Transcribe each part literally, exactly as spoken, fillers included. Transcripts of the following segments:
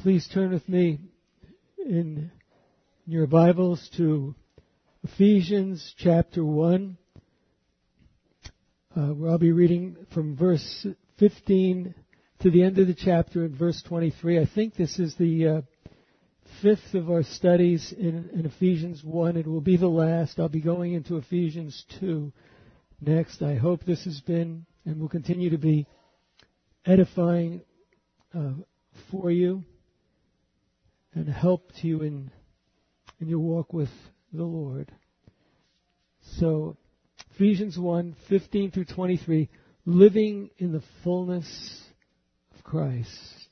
Please turn with me in your Bibles to Ephesians chapter one, uh, where I'll be reading from verse fifteen to the end of the chapter in verse twenty-three. I think this is the uh, fifth of our studies in, in Ephesians one. It will be the last. I'll be going into Ephesians two next. I hope this has been and will continue to be edifying uh, for you and help to you in, in your walk with the Lord. So, Ephesians one, fifteen through twenty-three, living in the fullness of Christ.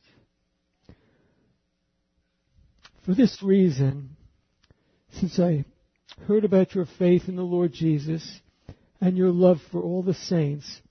For this reason, since I heard about your faith in the Lord Jesus and your love for all the saints,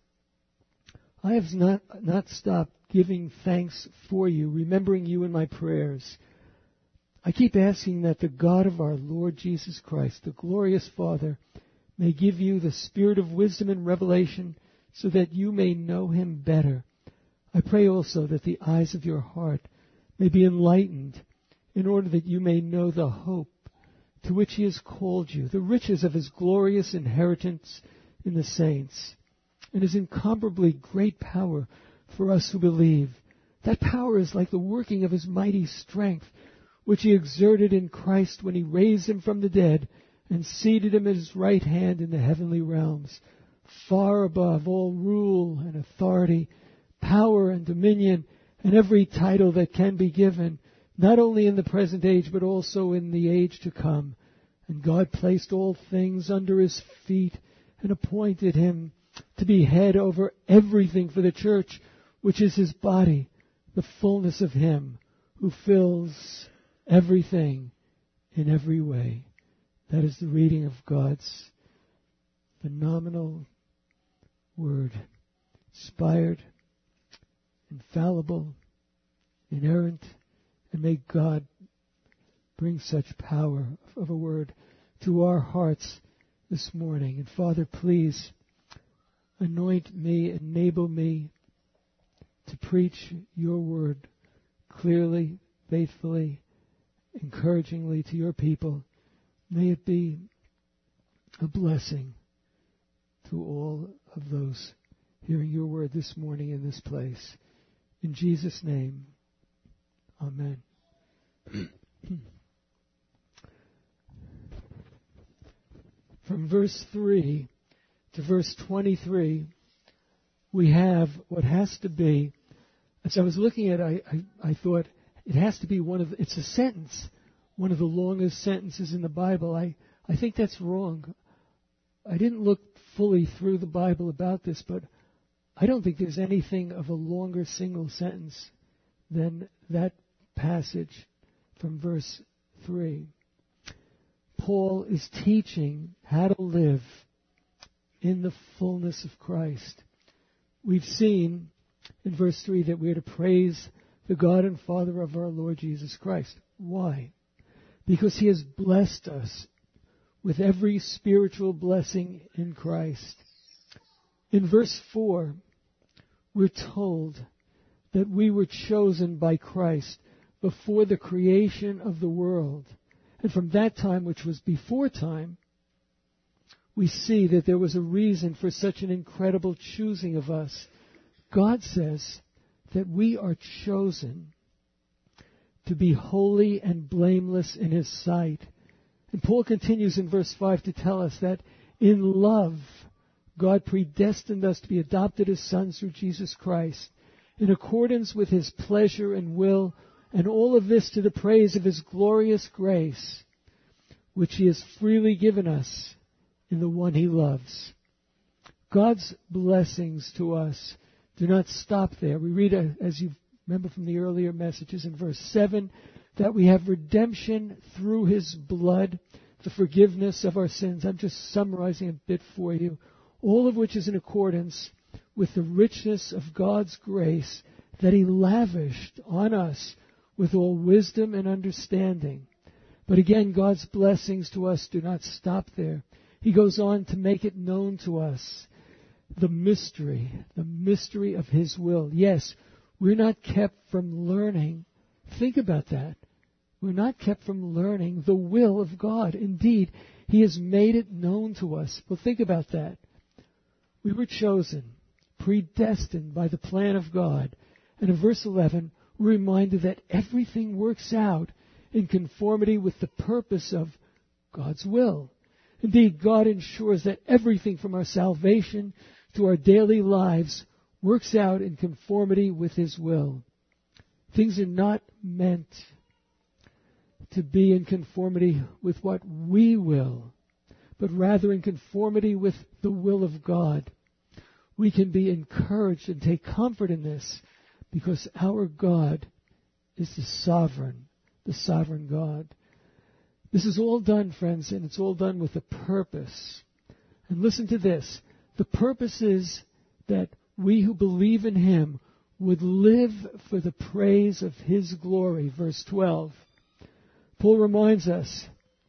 I have not, not stopped giving thanks for you, remembering you in my prayers. I keep asking that the God of our Lord Jesus Christ, the glorious Father, may give you the spirit of wisdom and revelation so that you may know him better. I pray also that the eyes of your heart may be enlightened in order that you may know the hope to which he has called you, the riches of his glorious inheritance in the saints, and his incomparably great power for us who believe. That power is like the working of his mighty strength, which he exerted in Christ when he raised him from the dead and seated him at his right hand in the heavenly realms, far above all rule and authority, power and dominion, and every title that can be given, not only in the present age, but also in the age to come. And God placed all things under his feet and appointed him to be head over everything for the church, which is his body, the fullness of him who fills everything in every way. That is the reading of God's phenomenal word, inspired, infallible, inerrant, and may God bring such power of a word to our hearts this morning. And Father, please anoint me, enable me to preach your word clearly, faithfully, encouragingly to your people. May it be a blessing to all of those hearing your word this morning in this place. In Jesus' name, amen. From verse three to verse twenty-three, we have what has to be, as I was looking at it, I, I, I thought it has to be one of, it's a sentence, one of the longest sentences in the Bible. I, I think that's wrong. I didn't look fully through the Bible about this, but I don't think there's anything of a longer single sentence than that passage from verse three. Paul is teaching how to live in the fullness of Christ. We've seen in verse three that we are to praise the God and Father of our Lord Jesus Christ. Why? Because he has blessed us with every spiritual blessing in Christ. In verse four, we're told that we were chosen by Christ before the creation of the world. And from that time, which was before time, we see that there was a reason for such an incredible choosing of us. God says that we are chosen to be holy and blameless in his sight. And Paul continues in verse five to tell us that in love, God predestined us to be adopted as sons through Jesus Christ, in accordance with his pleasure and will, and all of this to the praise of his glorious grace, which he has freely given us in the one he loves. God's blessings to us do not stop there. We read, as you remember from the earlier messages in verse seven, that we have redemption through his blood, the forgiveness of our sins. I'm just summarizing a bit for you. All of which is in accordance with the richness of God's grace that he lavished on us with all wisdom and understanding. But again, God's blessings to us do not stop there. He goes on to make it known to us the mystery, the mystery of his will. Yes, we're not kept from learning think about that. We're not kept from learning the will of God. Indeed, He has made it known to us. Well, think about that. We were chosen, predestined by the plan of God. And in verse eleven, we're reminded that everything works out in conformity with the purpose of God's will. Indeed, God ensures that everything from our salvation to our daily lives works out in conformity with His will. Things are not meant to be in conformity with what we will, but rather in conformity with the will of God. We can be encouraged and take comfort in this because our God is the sovereign, the sovereign God. This is all done, friends, and it's all done with a purpose. And listen to this. The purpose is that we who believe in Him would live for the praise of His glory. Verse twelve. Paul reminds us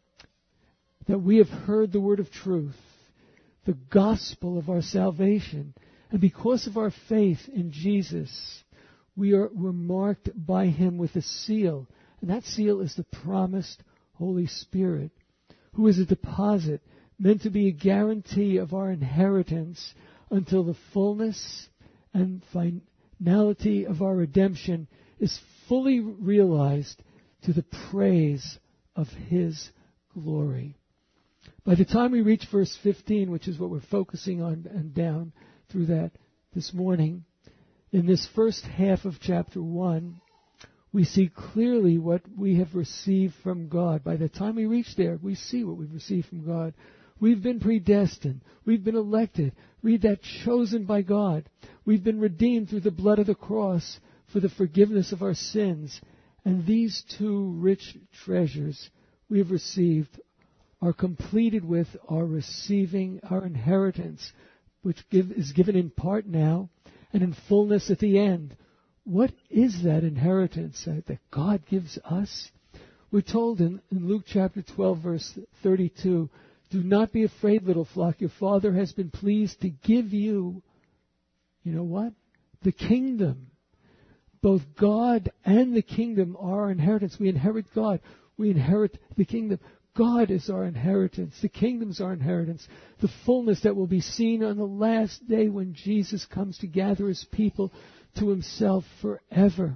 that we have heard the word of truth, the gospel of our salvation, and because of our faith in Jesus, we are we're marked by Him with a seal, and that seal is the promised Holy Spirit, who is a deposit meant to be a guarantee of our inheritance until the fullness and finality of our redemption is fully realized to the praise of His glory. By the time we reach verse fifteen, which is what we're focusing on and down through that this morning, in this first half of chapter one, we see clearly what we have received from God. By the time we reach there, we see what we've received from God. We've been predestined. We've been elected. Read that, chosen by God. We've been redeemed through the blood of the cross for the forgiveness of our sins. And these two rich treasures we have received are completed with our receiving our inheritance, which give, is given in part now and in fullness at the end. What is that inheritance that, that God gives us? We're told in, in Luke chapter twelve, verse thirty-two, do not be afraid, little flock. Your Father has been pleased to give you, you know what? The kingdom. Both God and the kingdom are our inheritance. We inherit God. We inherit the kingdom. God is our inheritance. The kingdom is our inheritance. The fullness that will be seen on the last day when Jesus comes to gather His people to Himself forever.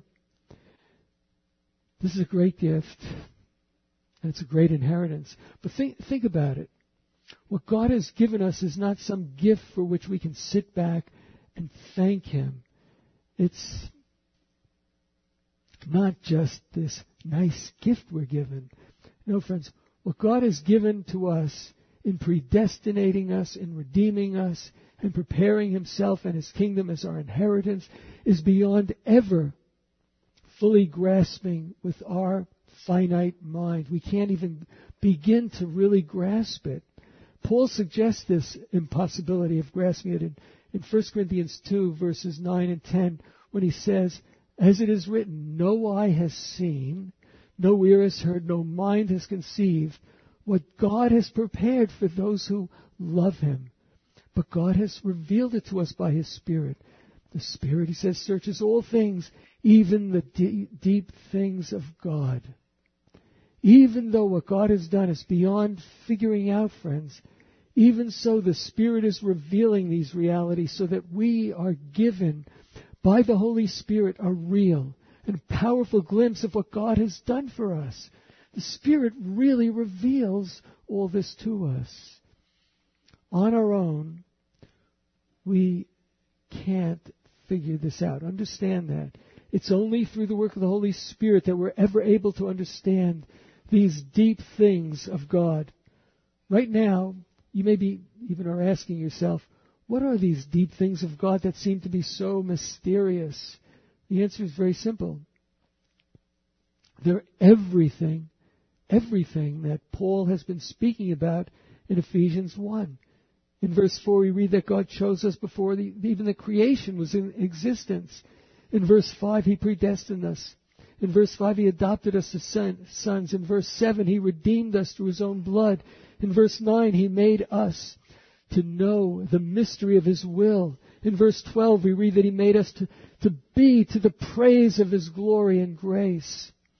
This is a great gift, and it's a great inheritance. But think, think about it. What God has given us is not some gift for which we can sit back and thank Him. It's not just this nice gift we're given. No, friends, what God has given to us in predestinating us, in redeeming us, and preparing Himself and His kingdom as our inheritance is beyond ever fully grasping with our finite mind. We can't even begin to really grasp it. Paul suggests this impossibility of grasping it in, in First Corinthians two, verses nine and ten, when he says, as it is written, no eye has seen, no ear has heard, no mind has conceived what God has prepared for those who love Him. But God has revealed it to us by His Spirit. The Spirit, he says, searches all things, even the de- deep things of God. Even though what God has done is beyond figuring out, friends, even so the Spirit is revealing these realities so that we are given by the Holy Spirit a real and powerful glimpse of what God has done for us. The Spirit really reveals all this to us. On our own, we can't figure this out. Understand that. It's only through the work of the Holy Spirit that we're ever able to understand these deep things of God. Right now, you maybe even are asking yourself, what are these deep things of God that seem to be so mysterious? The answer is very simple. They're everything, everything that Paul has been speaking about in Ephesians one. In verse four, we read that God chose us before the, even the creation was in existence. In verse five, He predestined us. In verse five, He adopted us as son, sons. In verse seven, He redeemed us through His own blood. In verse nine, He made us to know the mystery of His will. In verse twelve, we read that He made us to, to be to the praise of His glory and grace.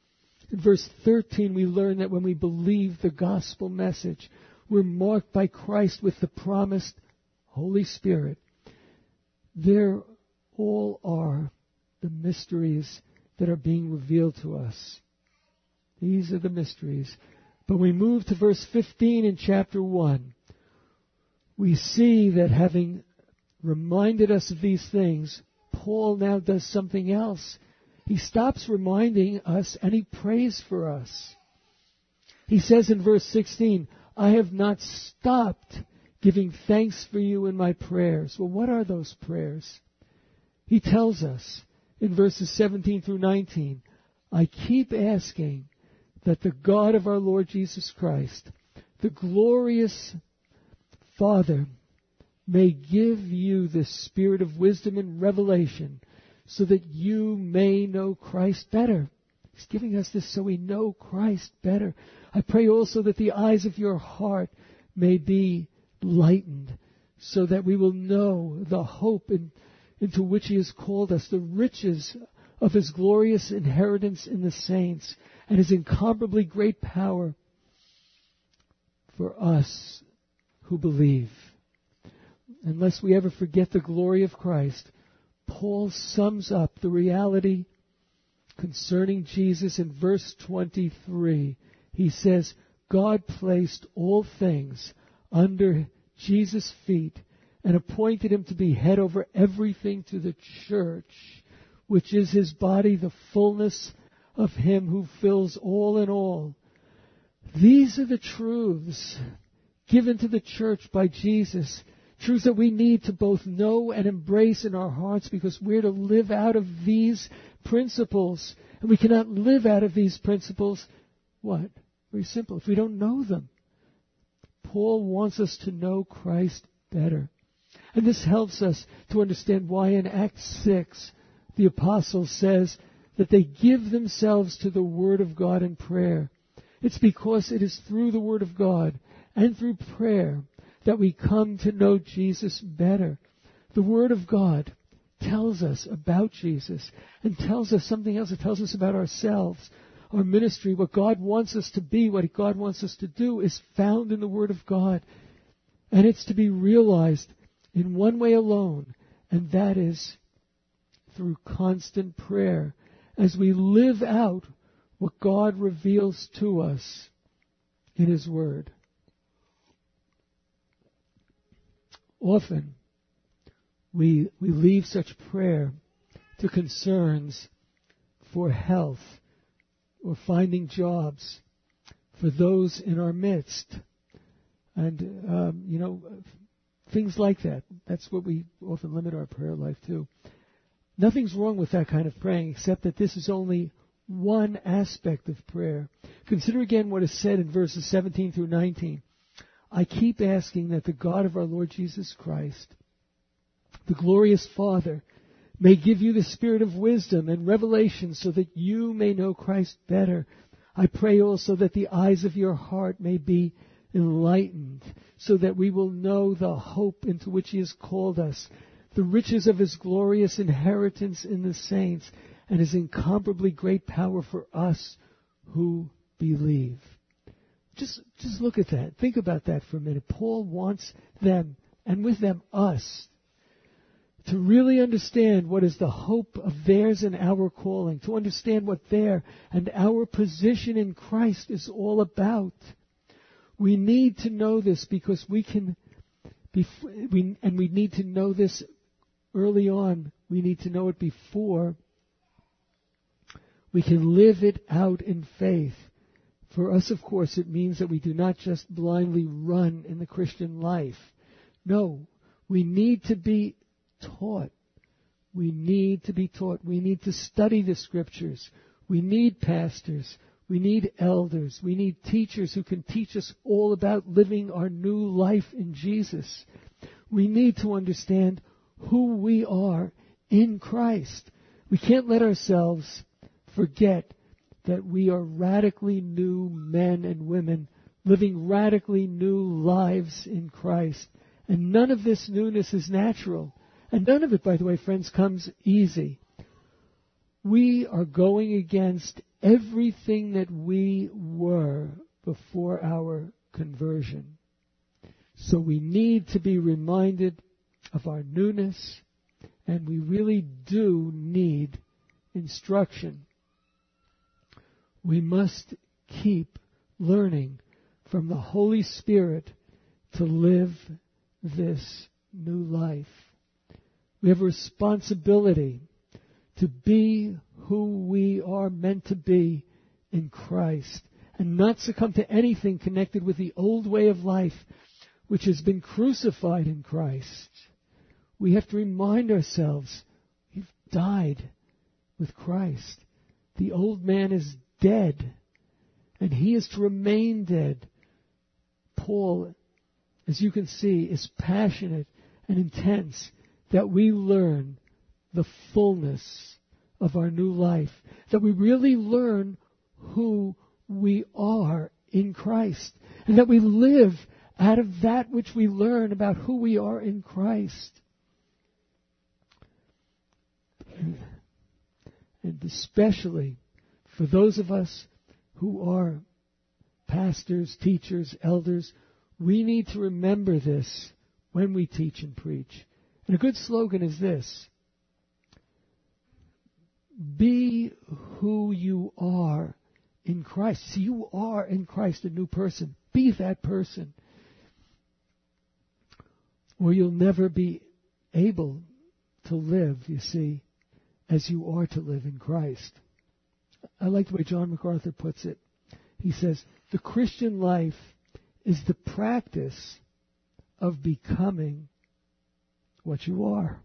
In verse thirteen, we learn that when we believe the gospel message, we're marked by Christ with the promised Holy Spirit. There all are the mysteries that are being revealed to us. These are the mysteries. But we move to verse fifteen in chapter one. We see that having reminded us of these things, Paul now does something else. He stops reminding us and he prays for us. He says in verse sixteen, I have not stopped giving thanks for you in my prayers. Well, what are those prayers? He tells us in verses seventeen through nineteen, I keep asking that the God of our Lord Jesus Christ, the glorious Father, may give you the spirit of wisdom and revelation so that you may know Christ better. He's giving us this so we know Christ better. I pray also that the eyes of your heart may be lightened so that we will know the hope in, into which He has called us, the riches of His glorious inheritance in the saints, and His incomparably great power for us who believe. Unless we ever forget the glory of Christ, Paul sums up the reality concerning Jesus in verse twenty-three. He says, God placed all things under Jesus' feet and appointed Him to be head over everything to the church, which is His body, the fullness of Him who fills all in all. These are the truths given to the church by Jesus. Truths that we need to both know and embrace in our hearts, because we're to live out of these principles. And we cannot live out of these principles, what? Very simple. If we don't know them. Paul wants us to know Christ better. And this helps us to understand why in Acts six, the apostle says that they give themselves to the Word of God in prayer. It's because it is through the Word of God and through prayer that we come to know Jesus better. The Word of God tells us about Jesus and tells us something else. It tells us about ourselves, our ministry, what God wants us to be, what God wants us to do is found in the Word of God. And it's to be realized in one way alone, and that is through constant prayer as we live out what God reveals to us in His Word. Often, we we leave such prayer to concerns for health or finding jobs for those in our midst. And, um, you know, things like that. That's what we often limit our prayer life to. Nothing's wrong with that kind of praying, except that this is only one aspect of prayer. Consider again what is said in verses seventeen through nineteen. I keep asking that the God of our Lord Jesus Christ, the glorious Father, may give you the spirit of wisdom and revelation so that you may know Christ better. I pray also that the eyes of your heart may be enlightened so that we will know the hope into which He has called us, the riches of His glorious inheritance in the saints, and His incomparably great power for us who believe. Just, just look at that. Think about that for a minute. Paul wants them, and with them us, to really understand what is the hope of theirs and our calling, to understand what their and our position in Christ is all about. We need to know this because we can, be, we, and we need to know this early on. We need to know it before we can live it out in faith. For us, of course, it means that we do not just blindly run in the Christian life. No, we need to be taught. We need to be taught. We need to study the Scriptures. We need pastors. We need elders. We need teachers who can teach us all about living our new life in Jesus. We need to understand who we are in Christ. We can't let ourselves forget that we are radically new men and women living radically new lives in Christ. And none of this newness is natural. And none of it, by the way, friends, comes easy. We are going against everything that we were before our conversion. So we need to be reminded of our newness, and we really do need instruction. We must keep learning from the Holy Spirit to live this new life. We have a responsibility to be who we are meant to be in Christ and not succumb to anything connected with the old way of life which has been crucified in Christ. We have to remind ourselves we've died with Christ. The old man is dead, and he is to remain dead. Paul, as you can see, is passionate and intense that we learn the fullness of our new life, that we really learn who we are in Christ, and that we live out of that which we learn about who we are in Christ. And, and especially for those of us who are pastors, teachers, elders, we need to remember this when we teach and preach. And a good slogan is this: be who you are in Christ. See, you are in Christ a new person. Be that person. Or you'll never be able to live, you see, as you are to live in Christ. I like the way John MacArthur puts it. He says, the Christian life is the practice of becoming what you are.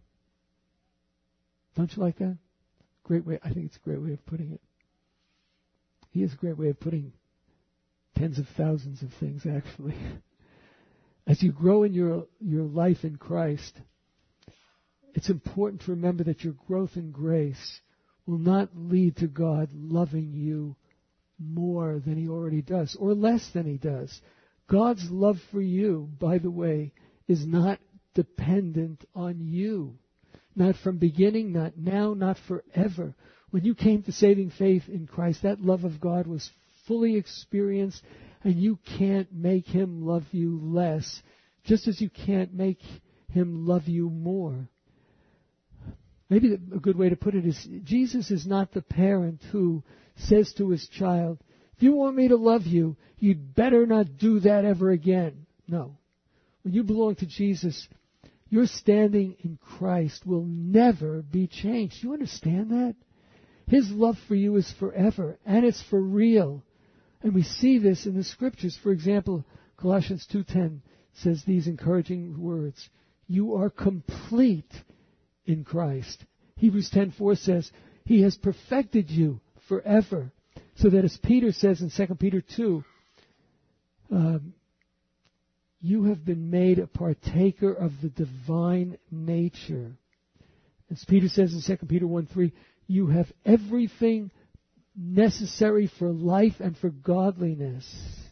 Don't you like that? Great way. I think it's a great way of putting it. He has a great way of putting tens of thousands of things, actually. As you grow in your, your life in Christ, it's important to remember that your growth in grace will not lead to God loving you more than He already does, or less than He does. God's love for you, by the way, is not dependent on you. Not from beginning, not now, not forever. When you came to saving faith in Christ, that love of God was fully experienced, and you can't make Him love you less, just as you can't make Him love you more. Maybe a good way to put it is, Jesus is not the parent who says to his child, if you want me to love you, you'd better not do that ever again. No. When you belong to Jesus, your standing in Christ will never be changed. Do you understand that? His love for you is forever, and it's for real. And we see this in the Scriptures. For example, Colossians two ten says these encouraging words, you are complete in Christ. Hebrews ten four says, He has perfected you forever. So that as Peter says in Second Peter two, um, you have been made a partaker of the divine nature. As Peter says in Second Peter one three, you have everything necessary for life and for godliness.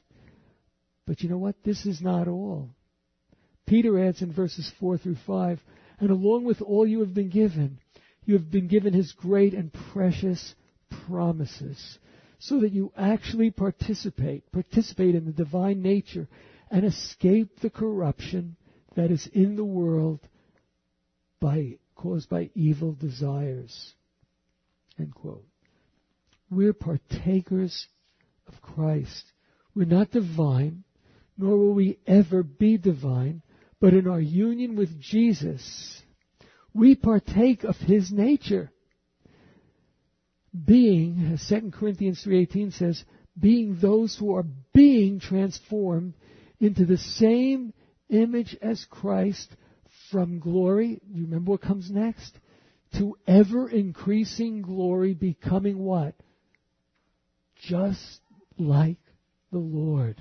But you know what? This is not all. Peter adds in verses four through five, and along with all you have been given, you have been given His great and precious promises, so that you actually participate, participate in the divine nature and escape the corruption that is in the world by caused by evil desires. End quote. We're partakers of Christ. We're not divine, nor will we ever be divine, but in our union with Jesus, we partake of His nature. Being, as Second Corinthians three eighteen says, being those who are being transformed into the same image as Christ from glory, you remember what comes next? To ever increasing glory, becoming what? Just like the Lord.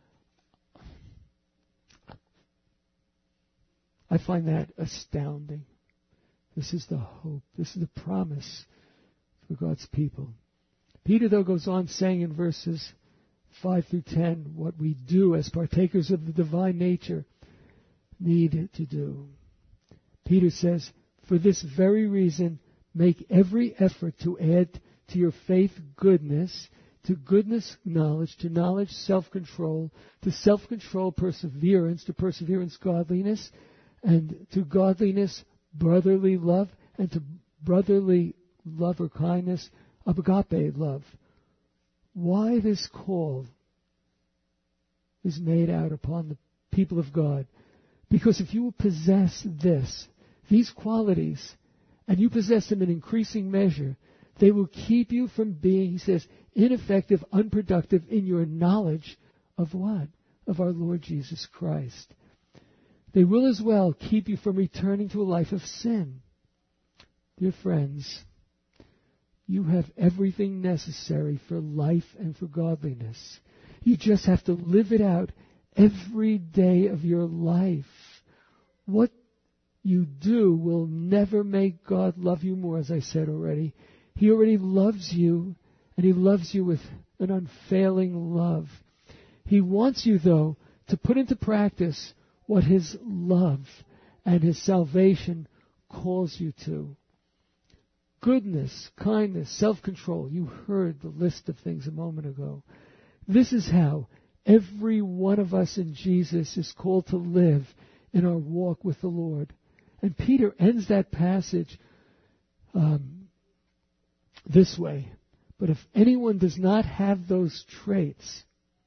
I find that astounding. This is the hope. This is the promise for God's people. Peter, though, goes on saying in verses five through ten what we do as partakers of the divine nature need to do. Peter says, for this very reason, make every effort to add to your faith, goodness, to goodness, knowledge, to knowledge, self-control, to self-control, perseverance, to perseverance, godliness, and to godliness, brotherly love, and to brotherly love or kindness, agape love. Why this call is made out upon the people of God? Because if you possess this, these qualities, and you possess them in increasing measure, they will keep you from being, he says, ineffective, unproductive in your knowledge of what? Of our Lord Jesus Christ. They will as well keep you from returning to a life of sin. Dear friends, you have everything necessary for life and for godliness. You just have to live it out every day of your life. What you do will never make God love you more, as I said already. He already loves you, and He loves you with an unfailing love. He wants you, though, to put into practice what His love and His salvation calls you to. Goodness, kindness, self-control. You heard the list of things a moment ago. This is how every one of us in Jesus is called to live in our walk with the Lord. And Peter ends that passage um, this way. But if anyone does not have those traits,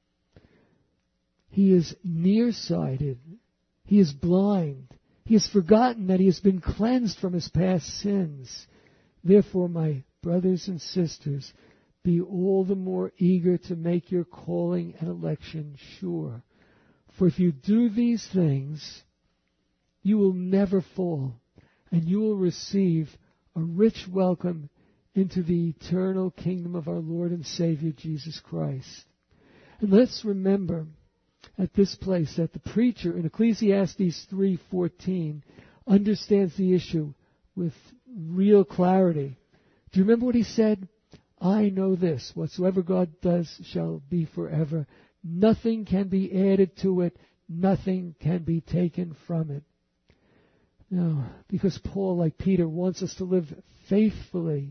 he is nearsighted. He is blind. He has forgotten that he has been cleansed from his past sins. Therefore, my brothers and sisters, be all the more eager to make your calling and election sure. For if you do these things, you will never fall, and you will receive a rich welcome into the eternal kingdom of our Lord and Savior Jesus Christ. And let's remember at this place that the preacher in Ecclesiastes three fourteen understands the issue with real clarity. Do you remember what he said? I know this, whatsoever God does shall be forever. Nothing can be added to it. Nothing can be taken from it. Now, because Paul, like Peter, wants us to live faithfully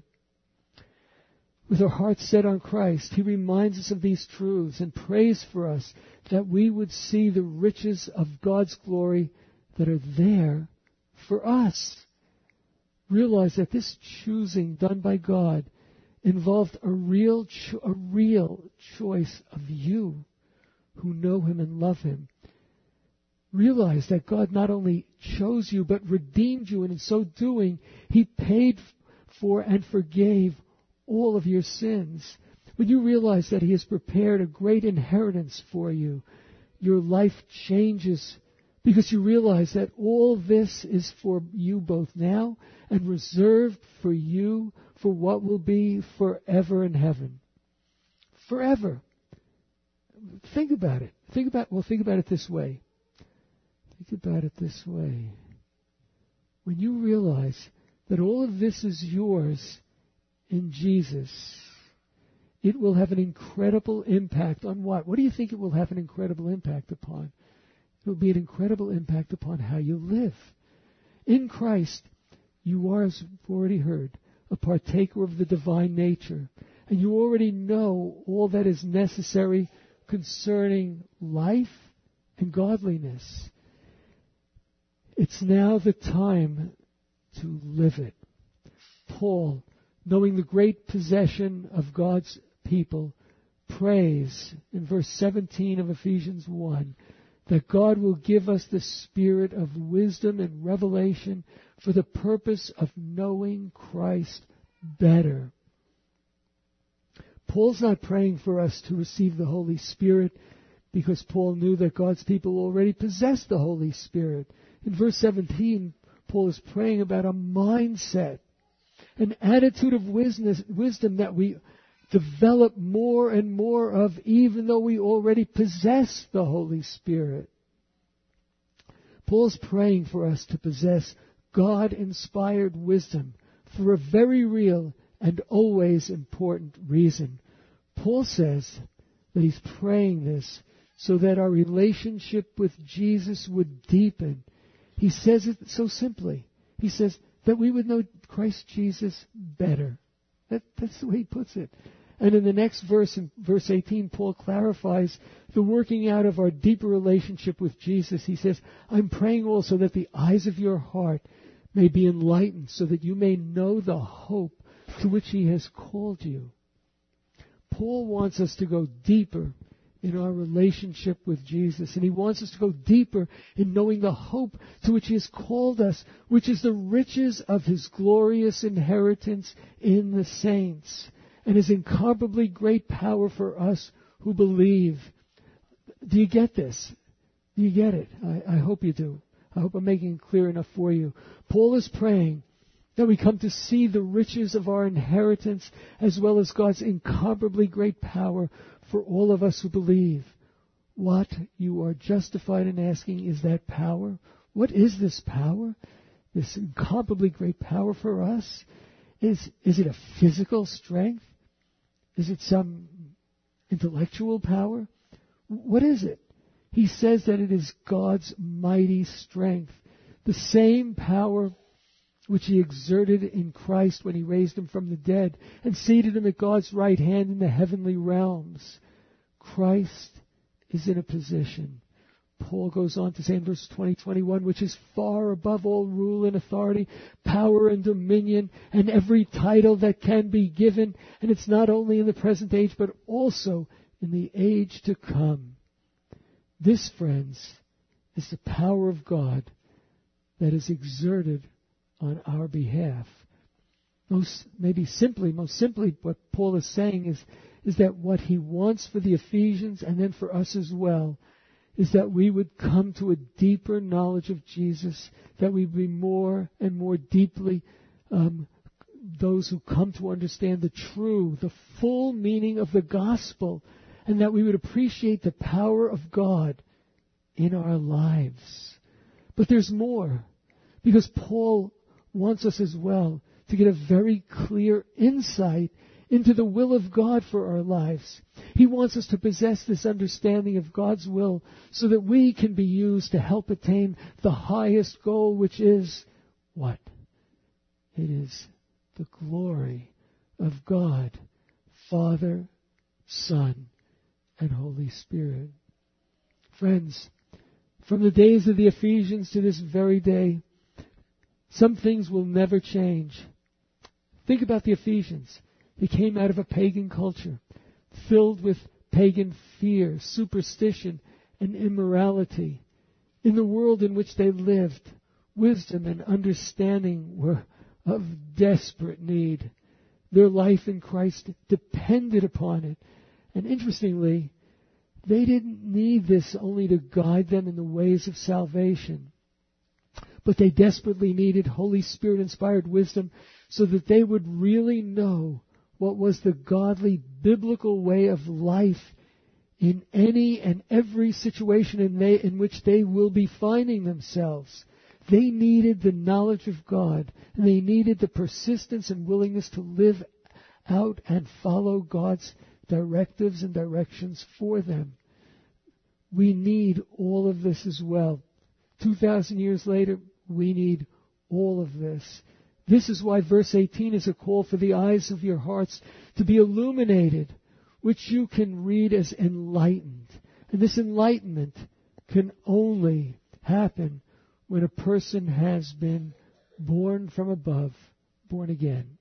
with our hearts set on Christ, he reminds us of these truths and prays for us that we would see the riches of God's glory that are there for us. Realize that this choosing done by God involved a real, cho- a real choice of you who know Him and love Him. Realize that God not only chose you, but redeemed you, and in so doing, He paid for and forgave all of your sins. When you realize that He has prepared a great inheritance for you, your life changes because you realize that all this is for you both now and reserved for you for what will be forever in heaven. Forever. Think about it. Think about, well, think about it this way. Think about it this way. When you realize that all of this is yours in Jesus, it will have an incredible impact on what? What do you think it will have an incredible impact upon? It will be an incredible impact upon how you live. In Christ, you are, as we've already heard, a partaker of the divine nature. And you already know all that is necessary concerning life and godliness. It's now the time to live it. Paul, knowing the great possession of God's people, prays in verse seventeen of Ephesians one that God will give us the spirit of wisdom and revelation for the purpose of knowing Christ better. Paul's not praying for us to receive the Holy Spirit because Paul knew that God's people already possessed the Holy Spirit. In verse seventeen, Paul is praying about a mindset, an attitude of wisdom that we develop more and more of, even though we already possess the Holy Spirit. Paul's praying for us to possess God-inspired wisdom for a very real and always important reason. Paul says that he's praying this so that our relationship with Jesus would deepen. He says it so simply. He says that we would know Christ Jesus better. That, that's the way he puts it. And in the next verse, in verse eighteen, Paul clarifies the working out of our deeper relationship with Jesus. He says, I'm praying also that the eyes of your heart may be enlightened so that you may know the hope to which he has called you. Paul wants us to go deeper in our relationship with Jesus, and he wants us to go deeper in knowing the hope to which he has called us, which is the riches of his glorious inheritance in the saints, and his incomparably great power for us who believe. Do you get this? Do you get it? I, I hope you do. I hope I'm making it clear enough for you. Paul is praying that we come to see the riches of our inheritance as well as God's incomparably great power for all of us who believe. What you are justified in asking is that power. What is this power? This incomparably great power for us? Is, is it a physical strength? Is it some intellectual power? What is it? He says that it is God's mighty strength, the same power which he exerted in Christ when he raised him from the dead and seated him at God's right hand in the heavenly realms. Christ is in a position, Paul goes on to say in verse twenty, twenty-one, which is far above all rule and authority, power and dominion, and every title that can be given. And it's not only in the present age, but also in the age to come. This, friends, is the power of God that is exerted on our behalf. Most, maybe simply, most simply, what Paul is saying is, is that what he wants for the Ephesians and then for us as well is that we would come to a deeper knowledge of Jesus, that we be more and more deeply um, those who come to understand the true, the full meaning of the gospel, and that we would appreciate the power of God in our lives. But there's more, because Paul wants us as well to get a very clear insight into the will of God for our lives. He wants us to possess this understanding of God's will so that we can be used to help attain the highest goal, which is what? It is the glory of God, Father, Son, and Holy Spirit. Friends, from the days of the Ephesians to this very day, some things will never change. Think about the Ephesians. They came out of a pagan culture, filled with pagan fear, superstition, and immorality. In the world in which they lived, wisdom and understanding were of desperate need. Their life in Christ depended upon it. And interestingly, they didn't need this only to guide them in the ways of salvation, but they desperately needed Holy Spirit-inspired wisdom so that they would really know what was the godly, biblical way of life in any and every situation in, they, in which they will be finding themselves. They needed the knowledge of God, and they needed the persistence and willingness to live out and follow God's directives and directions for them. We need all of this as well. Two thousand years later, we need all of this. This is why verse eighteen is a call for the eyes of your hearts to be illuminated, which you can read as enlightened. And this enlightenment can only happen when a person has been born from above, born again.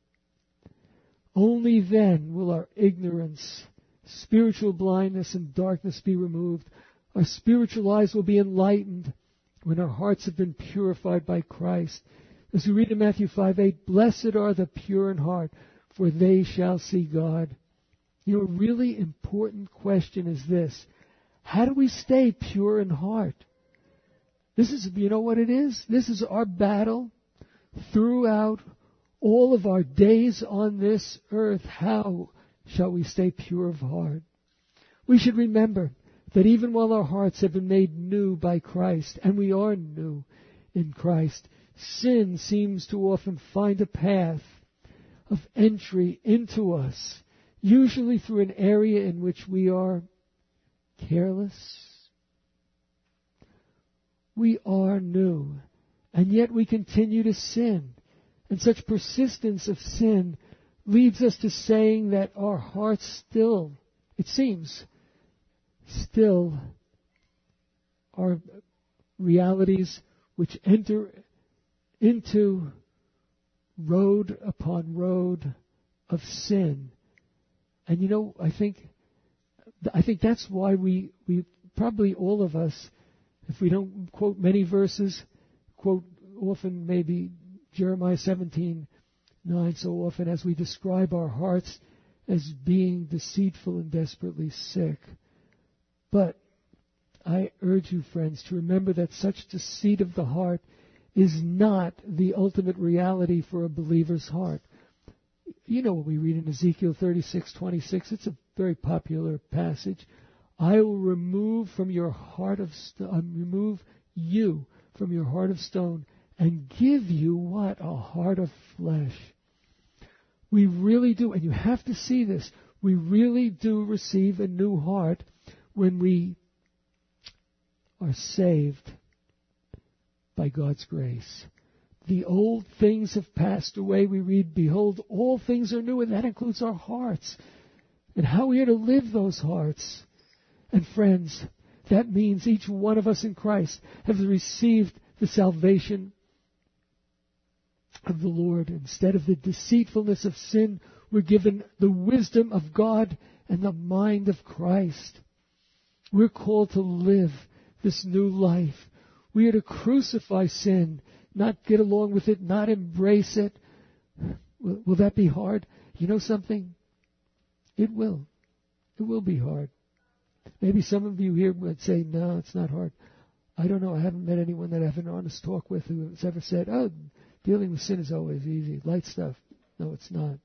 Only then will our ignorance, spiritual blindness, and darkness be removed. Our spiritual eyes will be enlightened when our hearts have been purified by Christ. As we read in Matthew five eight, blessed are the pure in heart, for they shall see God. You know, a really important question is this: how do we stay pure in heart? This is, you know what it is? This is our battle throughout all of our days on this earth. How shall we stay pure of heart? We should remember that even while our hearts have been made new by Christ, and we are new in Christ, sin seems to often find a path of entry into us, usually through an area in which we are careless. We are new, and yet we continue to sin. And such persistence of sin leads us to saying that our hearts still, it seems, still are realities which enter into road upon road of sin. And you know, I think I think that's why we, we probably all of us, if we don't quote many verses, quote often maybe Jeremiah seventeen nine so often as we describe our hearts as being deceitful and desperately sick. But I urge you, friends, to remember that such deceit of the heart is not the ultimate reality for a believer's heart. You know what we read in Ezekiel thirty-six twenty-six. It's a very popular passage. I will remove from your heart of st- uh, remove you from your heart of stone and give you what? A heart of flesh. We really do, and you have to see this, we really do receive a new heart when we are saved by God's grace. The old things have passed away. We read, behold, all things are new, and that includes our hearts and how we are to live those hearts. And friends, that means each one of us in Christ have received the salvation of the Lord. Instead of the deceitfulness of sin, we're given the wisdom of God and the mind of Christ. We're called to live this new life. We are to crucify sin, not get along with it, not embrace it. Will, will that be hard? You know something? It will. It will be hard. Maybe some of you here would say, no, it's not hard. I don't know. I haven't met anyone that I have an honest talk with who has ever said, oh, dealing with sin is always easy. Light stuff. No, it's not.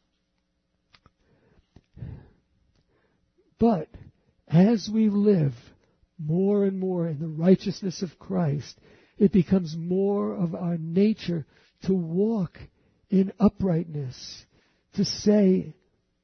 But as we live more and more in the righteousness of Christ, it becomes more of our nature to walk in uprightness, to say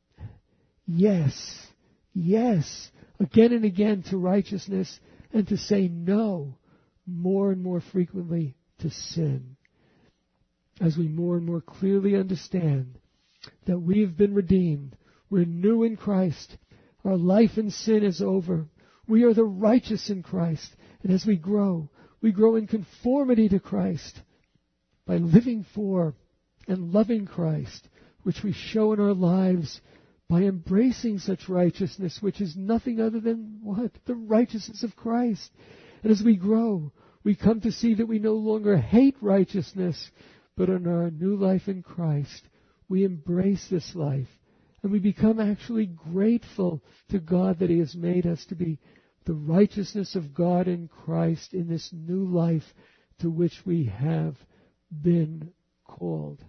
yes, yes, again and again to righteousness, and to say no more and more frequently to sin. As we more and more clearly understand that we have been redeemed, we're new in Christ, our life in sin is over, we are the righteous in Christ, and as we grow, we grow in conformity to Christ by living for and loving Christ, which we show in our lives by embracing such righteousness, which is nothing other than what? The righteousness of Christ. And as we grow, we come to see that we no longer hate righteousness, but in our new life in Christ, we embrace this life. And we become actually grateful to God that He has made us to be the righteousness of God in Christ in this new life to which we have been called.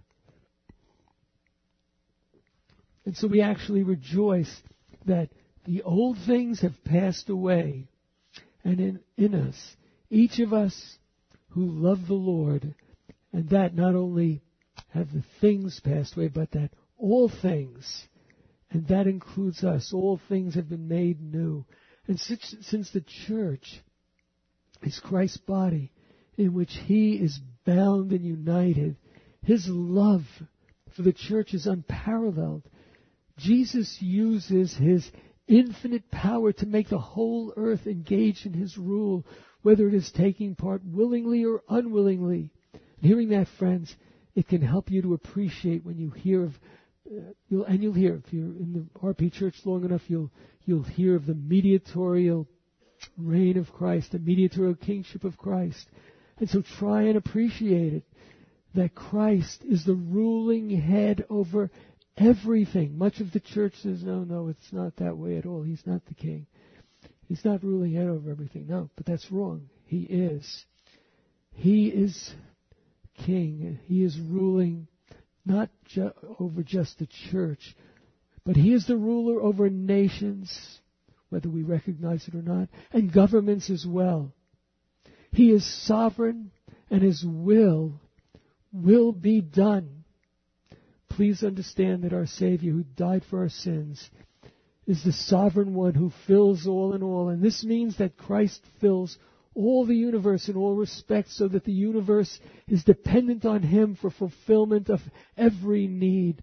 And so we actually rejoice that the old things have passed away. And in, in us, each of us who love the Lord, and that not only have the things passed away, but that all things, and that includes us, all things have been made new. And since, since the church is Christ's body, in which He is bound and united, His love for the church is unparalleled. Jesus uses His infinite power to make the whole earth engage in His rule, whether it is taking part willingly or unwillingly. And hearing that, friends, it can help you to appreciate when you hear of, uh, you'll, and you'll hear, if you're in the R P church long enough, you'll you'll hear of the mediatorial reign of Christ, the mediatorial kingship of Christ. And so try and appreciate it, that Christ is the ruling head over everything. Much of the church says, no, no, it's not that way at all. He's not the king. He's not ruling head over everything. No, but that's wrong. He is. He is king. He is ruling not ju- over just the church, but He is the ruler over nations, whether we recognize it or not, and governments as well. He is sovereign, and His will will be done. Please understand that our Savior, who died for our sins, is the sovereign one who fills all in all. And this means that Christ fills all the universe in all respects, so that the universe is dependent on Him for fulfillment of every need.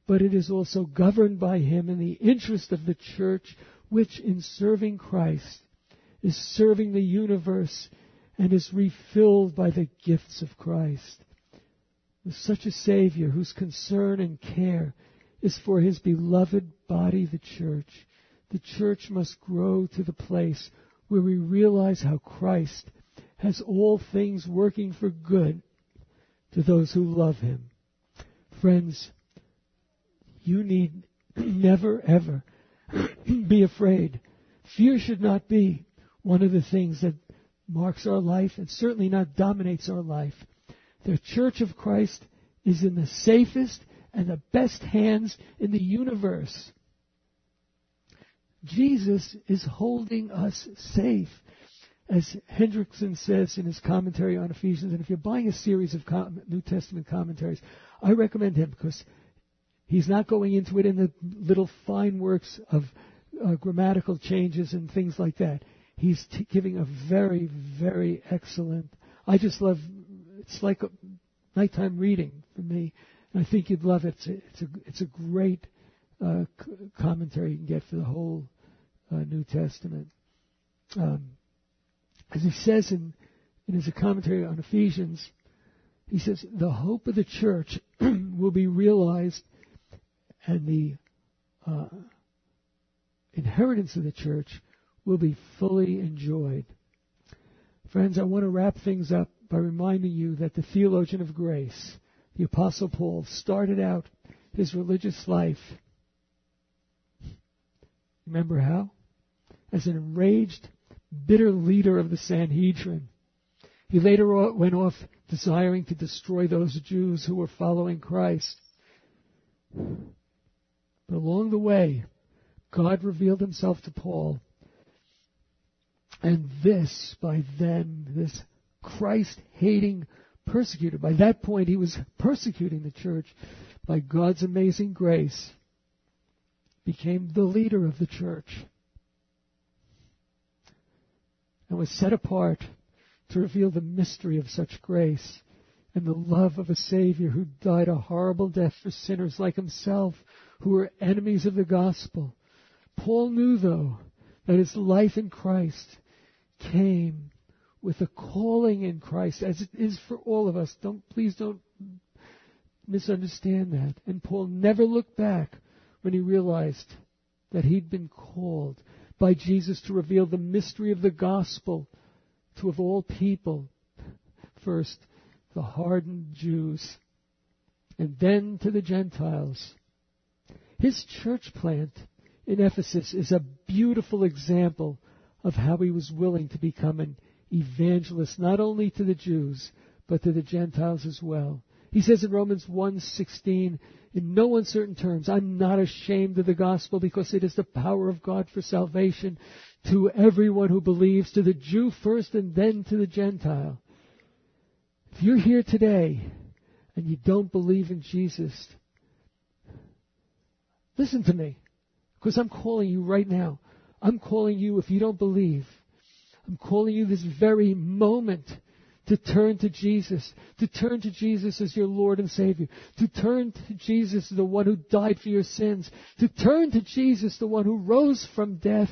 but it is also governed by him in the interest of the church, which in serving Christ is serving the universe and is refilled by the gifts of Christ. With such a Savior whose concern and care is for his beloved body, the church, the church must grow to the place where we realize how Christ has all things working for good to those who love him. Friends, you need never, ever be afraid. Fear should not be one of the things that marks our life and certainly not dominates our life. The Church of Christ is in the safest and the best hands in the universe. Jesus is holding us safe. As Hendrickson says in his commentary on Ephesians, and if you're buying a series of New Testament commentaries, I recommend him because he's not going into it in the little fine works of uh, grammatical changes and things like that. He's t- giving a very, very excellent, I just love, it's like a nighttime reading for me, and I think you'd love it. It's a, it's a, it's a great uh, c- commentary you can get for the whole uh, New Testament. Um, As he says in, in his commentary on Ephesians, he says, the hope of the church will be realized and the uh, inheritance of the church will be fully enjoyed. Friends, I want to wrap things up by reminding you that the theologian of grace, the Apostle Paul, started out his religious life. Remember how? As an enraged, bitter leader of the Sanhedrin. He later went off desiring to destroy those Jews who were following Christ. But along the way, God revealed himself to Paul. And this, by then, this Christ-hating persecutor, by that point he was persecuting the church, by God's amazing grace, became the leader of the church. And was set apart to reveal the mystery of such grace and the love of a Savior who died a horrible death for sinners like himself, who were enemies of the gospel. Paul knew, though, that his life in Christ came with a calling in Christ, as it is for all of us. Don't, please don't misunderstand that. And Paul never looked back when he realized that he'd been called by Jesus to reveal the mystery of the gospel to, of all people, first the hardened Jews, and then to the Gentiles. His church plant in Ephesus is a beautiful example of how he was willing to become an evangelist, not only to the Jews, but to the Gentiles as well. He says in Romans one sixteen, in no uncertain terms, I'm not ashamed of the gospel because it is the power of God for salvation to everyone who believes, to the Jew first and then to the Gentile. If you're here today and you don't believe in Jesus, listen to me, because I'm calling you right now. I'm calling you, if you don't believe, I'm calling you this very moment to turn to Jesus, to turn to Jesus as your Lord and Savior, to turn to Jesus, the one who died for your sins, to turn to Jesus, the one who rose from death,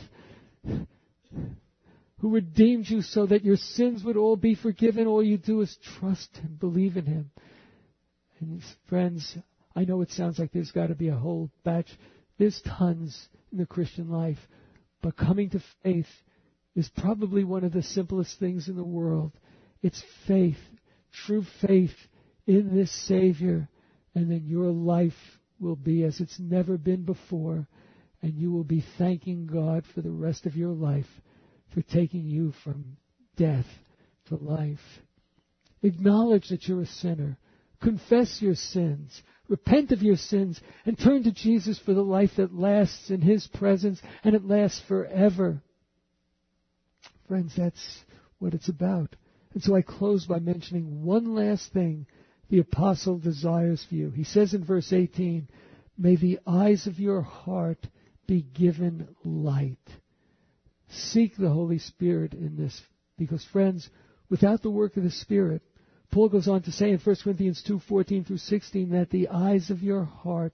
who redeemed you so that your sins would all be forgiven. All you do is trust and believe in Him. And friends, I know it sounds like there's got to be a whole batch. There's tons in the Christian life, but coming to faith is probably one of the simplest things in the world. It's faith, true faith in this Savior, and then your life will be as it's never been before, and you will be thanking God for the rest of your life for taking you from death to life. Acknowledge that you're a sinner. Confess your sins. Repent of your sins and turn to Jesus for the life that lasts in His presence, and it lasts forever. Friends, that's what it's about. And so I close by mentioning one last thing the apostle desires for you. He says in verse eighteen, may the eyes of your heart be given light. Seek the Holy Spirit in this, because friends, without the work of the Spirit, Paul goes on to say in First Corinthians two fourteen through sixteen that the eyes of your heart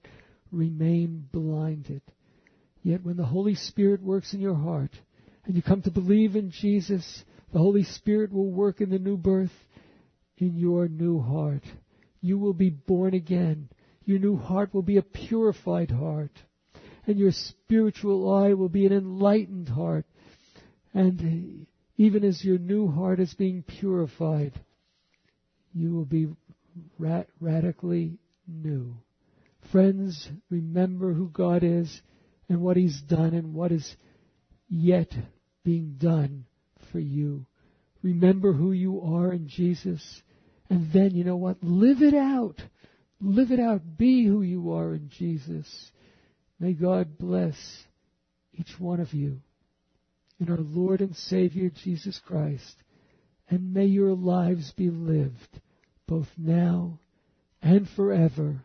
remain blinded. Yet when the Holy Spirit works in your heart and you come to believe in Jesus, the Holy Spirit will work in the new birth in your new heart. You will be born again. Your new heart will be a purified heart. And your spiritual eye will be an enlightened heart. And even as your new heart is being purified, you will be ra- radically new. Friends, remember who God is and what He's done and what is yet being done for you. Remember who you are in Jesus. And then, you know what? Live it out. Live it out. Be who you are in Jesus. May God bless each one of you in our Lord and Savior Jesus Christ. And may your lives be lived both now and forever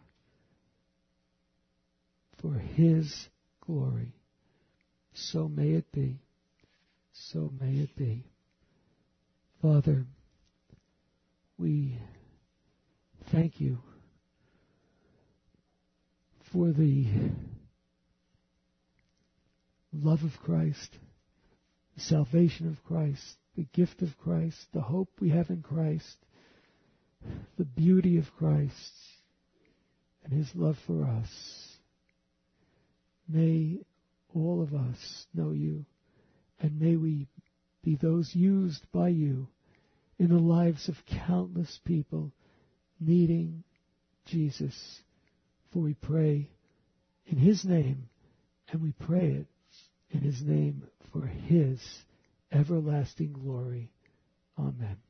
for His glory. So may it be. So may it be. Father, we thank you for the love of Christ, the salvation of Christ, the gift of Christ, the hope we have in Christ, the beauty of Christ, and His love for us. May all of us know you, and may we be those used by you in the lives of countless people needing Jesus. For we pray in His name, and we pray it in His name for His everlasting glory. Amen.